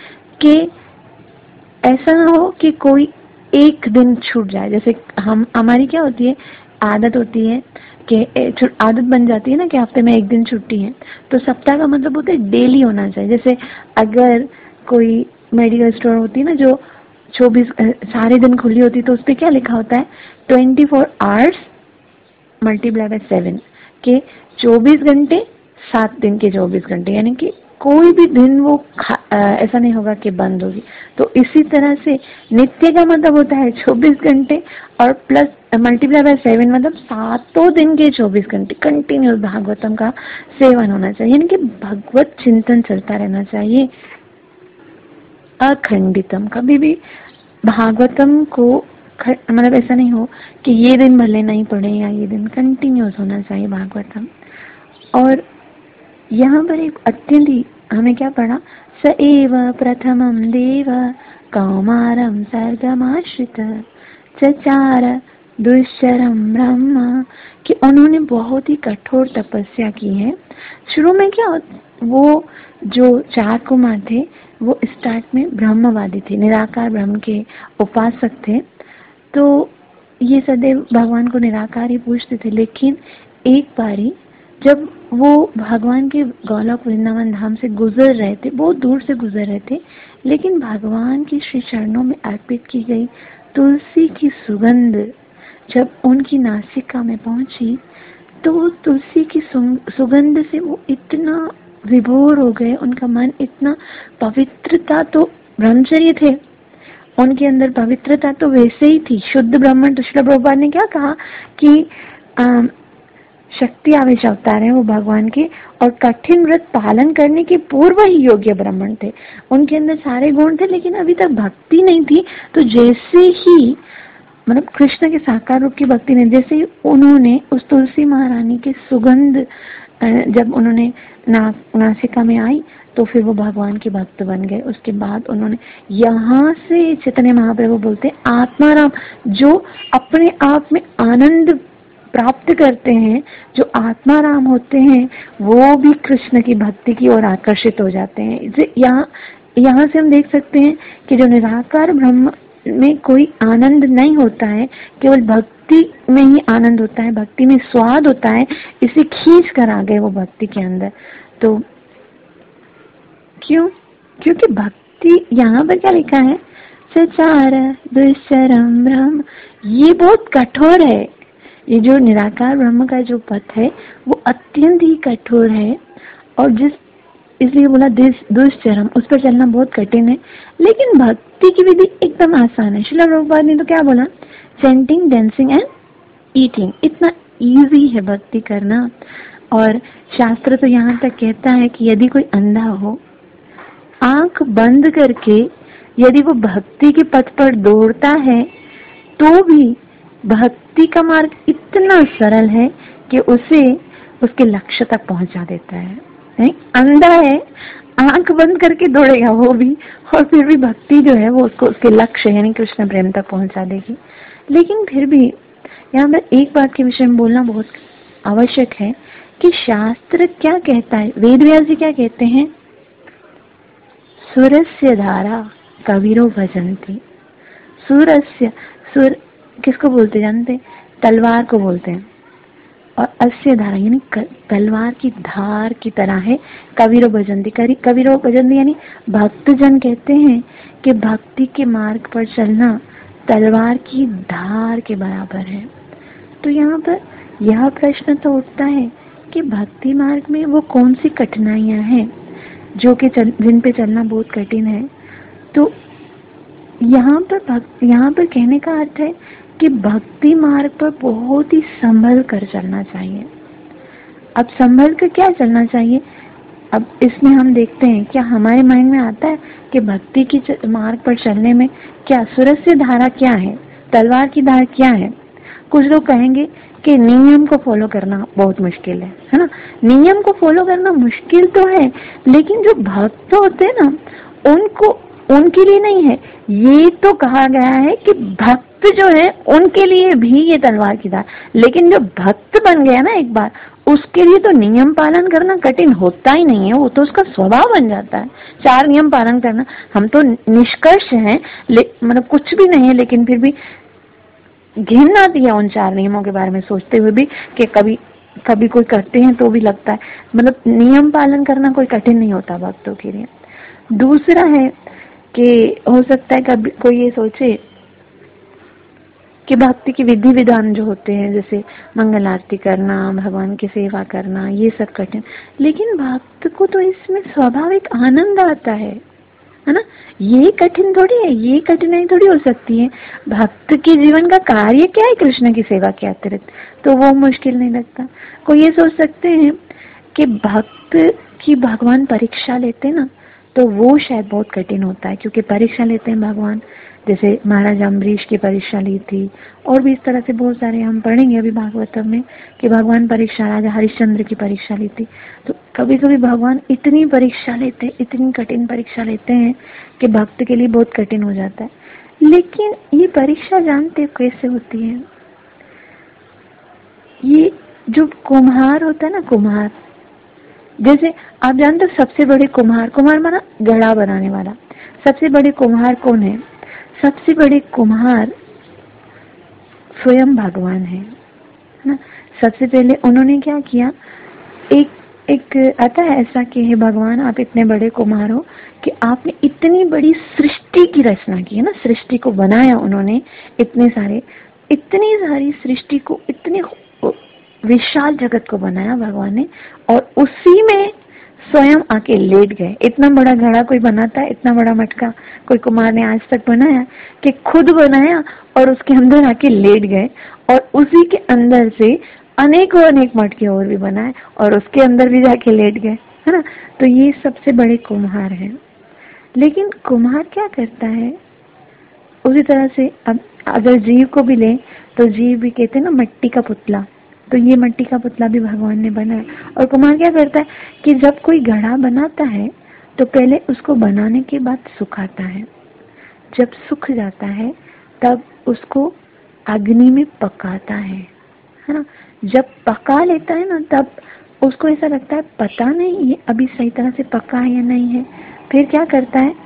Speaker 1: कि ऐसा ना हो कि कोई एक दिन छूट जाए। जैसे हमारी क्या होती है, आदत होती है कि आदत बन जाती है ना कि हफ्ते में एक दिन छुट्टी है, तो सप्ताह का मतलब होता है डेली होना चाहिए। जैसे अगर कोई मेडिकल स्टोर होती है ना जो 24 सारे दिन खुली होती है, तो उस पर क्या लिखा होता है 24 आवर्स मल्टीप्लाई बाय 7 के 24 घंटे 7 दिन के 24 घंटे, यानी कि कोई भी दिन वो ऐसा नहीं होगा कि बंद होगी। तो इसी तरह से नित्य का मतलब होता है 24 घंटे और प्लस मल्टीप्लाई बाय 7 मतलब 7 दिन के 24 घंटे कंटिन्यूस भागवतम का सेवन होना चाहिए, यानी कि भगवत चिंतन चलता रहना चाहिए अखंडितम। कभी भी भागवतम को मतलब ऐसा नहीं हो कि ये दिन भले नहीं पढ़े या ये दिन, कंटिन्यूस होना चाहिए भागवतम। और यहाँ पर एक अत्यंत ही हमें क्या पढ़ा, स एव प्रथमम देव कौमारम सर्गमाश्रित चचार दुश्चरम ब्रह्म, कि उन्होंने बहुत ही कठोर तपस्या की है। शुरू में क्या वो जो 4 कुमार थे वो स्टार्ट में ब्रह्मवादी थे, निराकार ब्रह्म के उपासक थे, तो ये सदैव भगवान को निराकार ही पूछते थे। लेकिन एक बारी जब वो भगवान के गोलोक वृंदावन धाम से गुजर रहे थे, बहुत दूर से गुजर रहे थे, लेकिन भगवान की श्री चरणों में अर्पित की गई तुलसी की सुगंध जब उनकी नासिका में पहुंची, तो तुलसी की सुगंध से वो इतना विभोर हो गए, उनका मन इतना, पवित्रता तो ब्रह्मचर्य थे उनके अंदर, पवित्रता तो वैसे ही थी, शुद्ध ब्राह्मण। तो श्रील प्रभुपाद ने क्या कहा कि शक्ति आवेश अवतार है वो भगवान के, और कठिन व्रत पालन करने के पूर्व ही योग्य ब्राह्मण थे। उनके अंदर सारे गुण थे लेकिन अभी तक भक्ति नहीं थी। तो जैसे ही मतलब कृष्ण के साकार रूप की भक्ति ने, जैसे ही उन्होंने उस तुलसी महारानी की सुगंध जब उन्होंने नासिका में आई, तो फिर वो भगवान के भक्त बन गए। उसके बाद उन्होंने यहाँ से चैतन्य महाप्रभु बोलते हैं आत्माराम, जो अपने आप में आनंद प्राप्त करते हैं, जो आत्माराम होते हैं, वो भी कृष्ण की भक्ति की ओर आकर्षित हो जाते हैं। यहाँ से हम देख सकते हैं कि जो निराकार ब्रह्म में कोई आनंद नहीं होता है, केवल भक्ति में ही आनंद होता है, भक्ति में स्वाद होता है, इसे खींच कर आ गए वो भक्ति के अंदर। तो क्यों? क्योंकि भक्ति यहाँ पर क्या लिखा है, सचार दुश्चरम ब्रह्म, ये बहुत कठोर है। ये जो निराकार ब्रह्म का जो पथ है वो अत्यंत ही कठोर है, और इसलिए बोला दुश्चरम, उस पर चलना बहुत कठिन है। लेकिन भक्ति की विधि एकदम आसान है। श्रील प्रभुपाद ने तो क्या बोला, चैंटिंग, डांसिंग एंड ईटिंग, इतना इजी है भक्ति करना। और शास्त्र तो यहाँ तक कहता है कि यदि कोई अंधा हो, आंख बंद करके यदि वो भक्ति के पथ पर दौड़ता है, तो भी भक्ति का मार्ग इतना सरल है कि उसे उसके लक्ष्य तक पहुंचा देता है। नहीं, अंधा है, आंख बंद करके दौड़ेगा वो भी, और फिर भी भक्ति जो है वो उसको उसके लक्ष्य यानी कृष्ण प्रेम तक पहुंचा देगी। लेकिन फिर भी यहाँ पर एक बात के विषय में बोलना बहुत आवश्यक है कि शास्त्र क्या कहता है, वेद व्यास जी क्या कहते हैं, सुरस्य धारा कबीरो भजन्ति। सुर किसको बोलते जानते, तलवार को बोलते हैं, और अस्य धारा यानी तलवार की धार की तरह है, कबीरो भजन्ति। कबीरो भजन्ति यानी भक्तजन कहते हैं कि भक्ति के मार्ग पर चलना तलवार की धार के बराबर है। तो यहाँ पर यह प्रश्न तो उठता है कि भक्ति मार्ग में वो कौन सी कठिनाइयां हैं जो कि जिन पे चलना बहुत कठिन है। तो यहाँ पर कहने का अर्थ है कि भक्ति मार्ग पर बहुत ही संभल कर चलना चाहिए। अब संभल कर क्या चलना चाहिए, अब इसमें हम देखते हैं क्या हमारे माइंड में आता है कि भक्ति की मार्ग पर चलने में क्या सुरस्य धारा क्या है, तलवार की धार क्या है। कुछ लोग कहेंगे कि नियम को फॉलो करना बहुत मुश्किल है ना। नियम को फॉलो करना मुश्किल तो है, लेकिन जो भक्त होते हैं ना उनके लिए नहीं है। ये तो कहा गया है कि भक्त जो है उनके लिए भी ये तलवार की धार, लेकिन जो भक्त बन गया ना एक बार,
Speaker 2: उसके लिए तो नियम पालन करना कठिन होता ही नहीं है, वो तो उसका स्वभाव बन जाता है 4 नियम पालन करना। हम तो निष्कर्ष हैं, मतलब कुछ भी नहीं है, लेकिन फिर भी घिन आती है उन 4 नियमों के बारे में सोचते हुए भी कि कभी कभी कोई करते हैं तो भी लगता है, मतलब नियम पालन करना कोई कठिन नहीं होता भक्तों के लिए। दूसरा है कि हो सकता है कभी कोई ये सोचे कि भक्ति की विधि विधान जो होते हैं, जैसे मंगल आरती करना, भगवान की सेवा करना, ये सब कठिन, लेकिन भक्त को तो इसमें स्वाभाविक आनंद आता है ना। ये कठिन थोड़ी है, ये कठिनाई थोड़ी हो सकती है। भक्त के जीवन का कार्य क्या है कृष्ण की सेवा के अतिरिक्त, तो वो मुश्किल नहीं लगता। कोई ये सोच सकते हैं कि भक्त की भगवान परीक्षा लेते ना, तो वो शायद बहुत कठिन होता है, क्योंकि परीक्षा लेते हैं भगवान, जैसे महाराज अम्बरीश की परीक्षा ली थी, और भी इस तरह से बहुत सारे हम पढ़ेंगे अभी भागवतम में कि भगवान परीक्षा, राजा हरिश्चंद्र की परीक्षा ली थी। तो कभी कभी भगवान इतनी परीक्षा लेते हैं, इतनी कठिन परीक्षा लेते हैं कि भक्त के लिए बहुत कठिन हो जाता है। लेकिन ये परीक्षा जानते कैसे होती है? ये जो कुम्हार होता है ना, कुम्हार, जैसे आप जानते हो सबसे बड़े कुम्हार, कुम्हार माना घड़ा बनाने वाला, सबसे बड़े कुम्हार कौन है? सबसे बड़े कुम्हार स्वयं भगवान है ना। सबसे पहले उन्होंने क्या किया, एक आता है ऐसा कि हे भगवान, आप इतने बड़े कुम्हार हो कि आपने इतनी बड़ी सृष्टि की रचना की है ना, सृष्टि को बनाया उन्होंने, इतनी सारी सृष्टि को, इतने विशाल जगत को बनाया भगवान ने, और उसी में स्वयं आके लेट गए। इतना बड़ा घड़ा कोई बनाता है, इतना बड़ा मटका कोई कुमार ने आज तक बनाया कि खुद बनाया और उसके अंदर आके लेट गए, और उसी के अंदर से अनेक मटके और भी बनाए और उसके अंदर भी जाके लेट गए, है ना। तो ये सबसे बड़े कुम्हार हैं। लेकिन कुम्हार क्या करता है? उसी तरह से अब अगर जीव को भी ले तो जीव भी कहते हैं ना मट्टी का पुतला, तो ये मट्टी का पुतला भी भगवान ने बनाया। और कुम्हार क्या करता है कि जब कोई घड़ा बनाता है तो पहले उसको बनाने के बाद सुखाता है, जब सूख जाता है तब उसको अग्नि में पकाता है ना। जब पका लेता है ना, तब उसको ऐसा लगता है पता नहीं ये अभी सही तरह से पका है या नहीं है, फिर क्या करता है,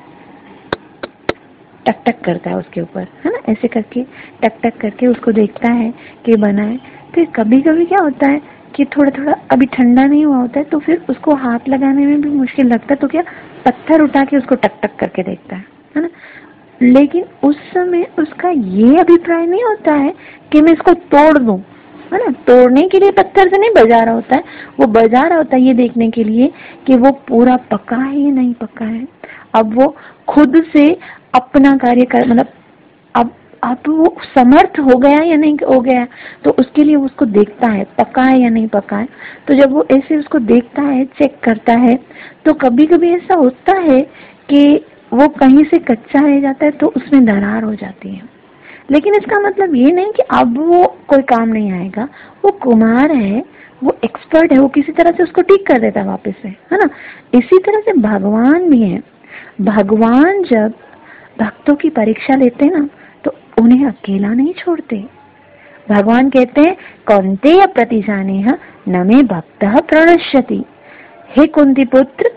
Speaker 2: टक टक करता है उसके ऊपर, है ना, ऐसे करके टक टक करके उसको देखता है कि बना है। फिर कभी कभी क्या होता है कि थोड़ा थोड़ा अभी ठंडा नहीं हुआ होता है, तो फिर उसको हाथ लगाने में भी मुश्किल लगता है, तो क्या पत्थर उठा के उसको टक टक करके देखता है ना। लेकिन उस समय उसका ये अभिप्राय नहीं होता है कि मैं इसको तोड़ दूं, है ना। तोड़ने के लिए पत्थर से नहीं बजा रहा होता है, वो बजा रहा होता है ये देखने के लिए कि वो पूरा पका है या नहीं पका है। अब वो खुद से अपना कार्य कर, मतलब अब वो समर्थ हो गया या नहीं हो गया, तो उसके लिए उसको देखता है पका है या नहीं पका है। तो जब वो ऐसे उसको देखता है, चेक करता है, तो कभी कभी ऐसा होता है कि वो कहीं से कच्चा रह जाता है तो उसमें दरार हो जाती है। लेकिन इसका मतलब ये नहीं कि अब वो कोई काम नहीं आएगा, वो कुम्हार है, वो एक्सपर्ट है, वो किसी तरह से उसको ठीक कर देता है वापस से, है ना। इसी तरह से भगवान भी है। भगवान जब भक्तों की परीक्षा लेते हैं ना, तो उन्हें अकेला नहीं छोड़ते। भगवान कहते हैं कौन्तेय प्रतिजानेह न मे भक्तः प्रणश्यति। हे कुंती पुत्र,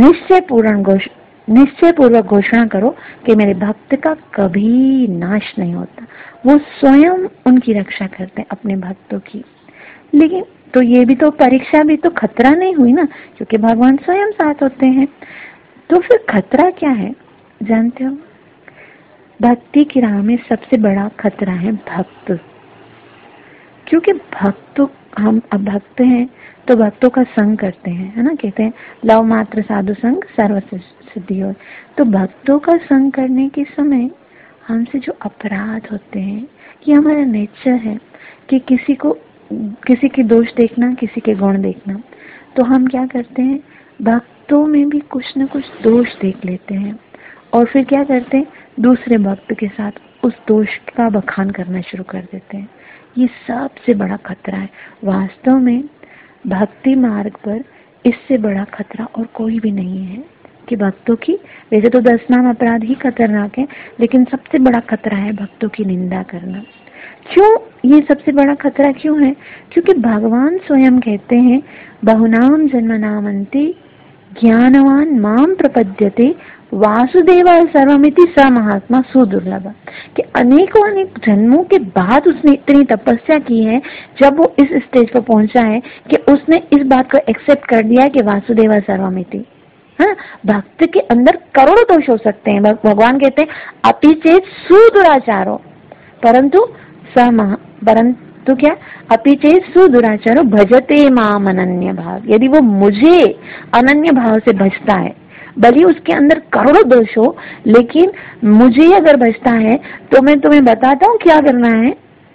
Speaker 2: निश्चय पूर्वक घोषणा करो कि मेरे भक्त का कभी नाश नहीं होता। वो स्वयं उनकी रक्षा करते हैं अपने भक्तों की। लेकिन तो ये भी तो परीक्षा भी तो खतरा नहीं हुई ना, क्योंकि भगवान स्वयं साथ होते हैं। तो फिर खतरा क्या है जानते हो? भक्ति की राह में सबसे बड़ा खतरा है भक्त, क्योंकि हम अब भक्त हैं तो भक्तों का संग करते हैं, है ना। कहते हैं लव मात्र साधु संग सर्व सिद्धि हो। तो भक्तों का संग करने के समय हमसे जो अपराध होते हैं, ये हमारा नेचर है कि किसी के दोष देखना, किसी के गुण देखना। तो हम क्या करते हैं, भक्तों में भी कुछ न कुछ दोष देख लेते हैं और फिर क्या करते हैं, दूसरे भक्त के साथ उस दोष का बखान करना शुरू कर देते हैं। ये सबसे बड़ा खतरा है। वास्तव में भक्ति मार्ग पर इससे बड़ा खतरा और कोई भी नहीं है कि भक्तों की, वैसे तो 10 नाम अपराध ही खतरनाक है, लेकिन सबसे बड़ा खतरा है भक्तों की निंदा करना। क्यों ये सबसे बड़ा खतरा क्यों है? क्योंकि भगवान स्वयं कहते हैं बहुनाम जन्मनामन्ति ज्ञानवान माम प्रपद्यते वासुदेवा सर्वमिति स महात्मा सुदुर्लभ, कि अनेकों अनेक जन्मों के बाद उसने इतनी तपस्या की है, जब वो इस स्टेज पर पहुंचा है कि उसने इस बात को एक्सेप्ट कर दिया कि वासुदेवा सर्वमिति। हाँ, भक्त के अंदर करोड़ों दोष हो सकते हैं, भगवान कहते हैं अपि चेत सुदुराचारो परंतु परंतु क्या अपि चेत सुदुराचारो भजते माम अनन्य भाव, यदि वो मुझे अनन्य भाव से भजता है, भले उसके अंदर करोड़ों दोष हो, लेकिन मुझे अगर भजता है तो मैं तुम्हें बताता हूँ क्या करना है।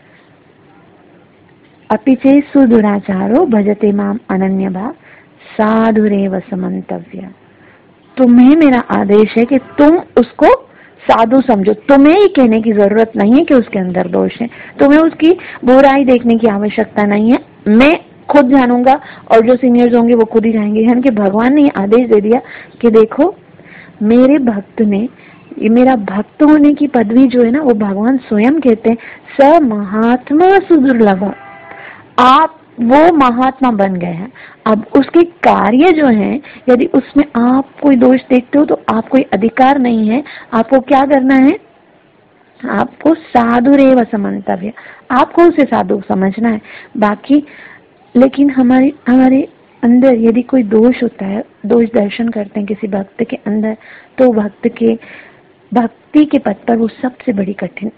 Speaker 2: अपि चेत सुदुराचारो भजते माम अनन्य भाव साधुरेव समन्तव्य, तुम्हें मेरा आदेश है कि तुम उसको साधु समझो। तुम्हें ये कहने की जरूरत नहीं है कि उसके अंदर दोष है, तुम्हें उसकी बुराई देखने की आवश्यकता नहीं है, मैं खुद जानूंगा और जो सीनियर्स होंगे वो खुद ही जाएंगे। यानी कि भगवान ने आदेश दे दिया कि देखो मेरे भक्त ने, ये मेरा भक्त होने की पदवी जो है ना, वो भगवान स्वयं कहते हैं स महात्मा सुदुर्लभ, आप वो महात्मा बन गए हैं। अब उसके कार्य जो हैं, यदि उसमें आप कोई दोष देखते हो तो आपको अधिकार नहीं है, आपको क्या करना है, आपको साधुरेव समन्तव्य, आपको उसे साधु समझना है। बाकी लेकिन हमारे अंदर यदि कोई दोष होता है, दोष दर्शन करते हैं किसी भक्त के अंदर, तो भक्त के भक्ति के पथ पर वो सबसे बड़ी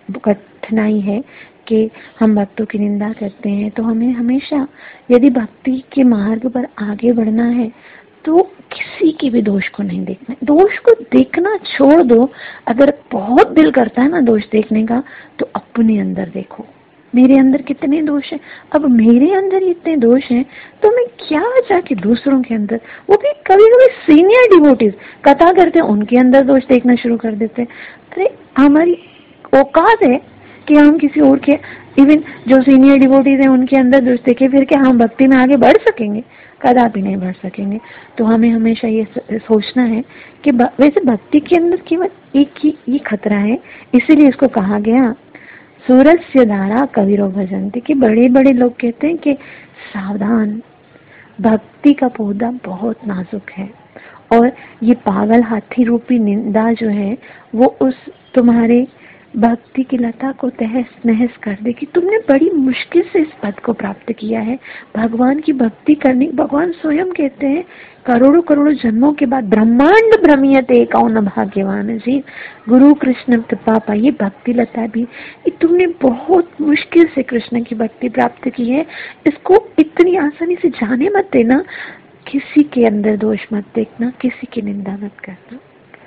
Speaker 2: कठिनाई है कि हम भक्तों की निंदा करते हैं। तो हमें हमेशा यदि भक्ति के मार्ग पर आगे बढ़ना है तो किसी के भी दोष को नहीं देखना, दोष को देखना छोड़ दो। अगर बहुत दिल करता है ना दोष देखने का, तो अपने अंदर देखो मेरे अंदर कितने दोष हैं। अब मेरे अंदर इतने दोष हैं तो मैं क्या जाके दूसरों के अंदर, वो भी कभी कभी सीनियर डिवोटीज कथा करते हैं, उनके अंदर दोष देखना शुरू कर देते हैं। अरे हमारी औकात है कि हम किसी और के, इवन जो सीनियर डिवोटीज हैं उनके अंदर दोष देखे फिर क्या हम भक्ति में आगे बढ़ सकेंगे? कदापि नहीं बढ़ सकेंगे। तो हमें हमेशा ये सोचना है कि वैसे भक्ति के अंदर केवल एक ही ये खतरा है, इसीलिए इसको कहा गया सूरस्य धारा कविरो भजन्ति, कि बड़े बड़े लोग कहते हैं कि सावधान, भक्ति का पौधा बहुत नाजुक है और ये पागल हाथी रूपी निंदा जो है वो उस तुम्हारे भक्ति की लता को तहस नहस कर देगी। तुमने बड़ी मुश्किल से इस पद को प्राप्त किया है। भगवान की भक्ति करने, भगवान स्वयं कहते हैं करोड़ों करोड़ों जन्मों के बाद ब्रह्मांड भ्रमियते कौन भाग्यवान जी, गुरु कृष्ण कृपा पाइए भक्ति लता भी, ये तुमने बहुत मुश्किल से कृष्ण की भक्ति प्राप्त की है, इसको इतनी आसानी से जाने मत देना, किसी के अंदर दोष मत देखना, किसी की निंदा मत करना।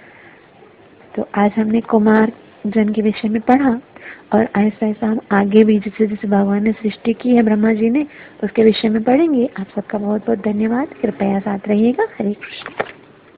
Speaker 2: तो आज हमने कुमार जन के विषय में पढ़ा और ऐसा ऐसा हम आगे भी जैसे जैसे भगवान ने सृष्टि की है ब्रह्मा जी ने, उसके विषय में पढ़ेंगे। आप सबका बहुत बहुत धन्यवाद, कृपया साथ रहिएगा। हरे कृष्ण।